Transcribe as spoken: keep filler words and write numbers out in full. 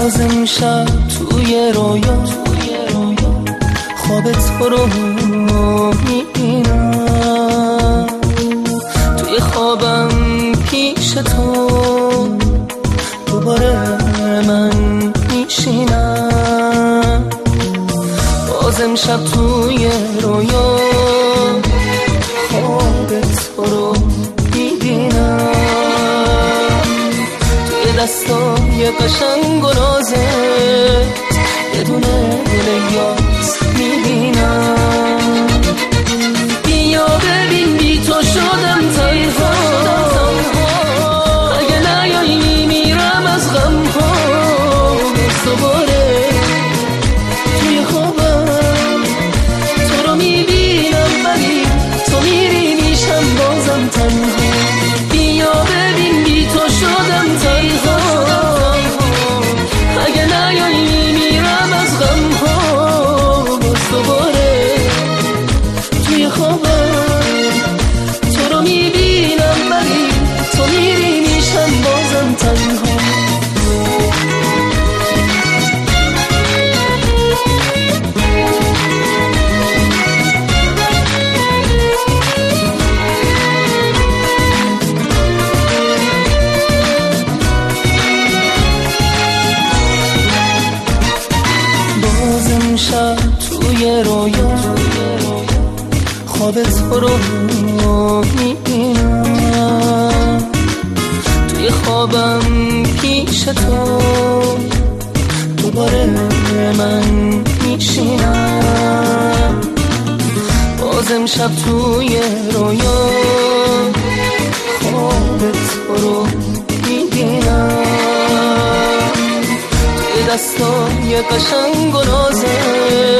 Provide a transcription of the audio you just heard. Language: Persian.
باز امشب توی رویا خواب تو رو میبینم، توی خوابم پیش تو دوباره من میشینم. باز امشب توی رویا خواب تو رو میبینم، توی دستای قشنگ و نازت یه دونه دونه یاس میبینم. بیا ببین بی تو شدم تنها، اگه نیایی میرم از غم ها. دوباره توی خوابم تو رو میبینم، ولی تو میری میشم بازم تنها. بیا ببین بی تو شدم تنها، اگه نیایی میرم از غم ها. باز دوباره توی خوابم تو رو میبینم، ولی تو میری میشم بازم تنها. امشب توی رویا خواب تو رو میبینم، توی خوابم پیش تو دوباره من میشینم. باز امشب توی رویا خواب تو رو میبینم، دستای قشنگ و نازت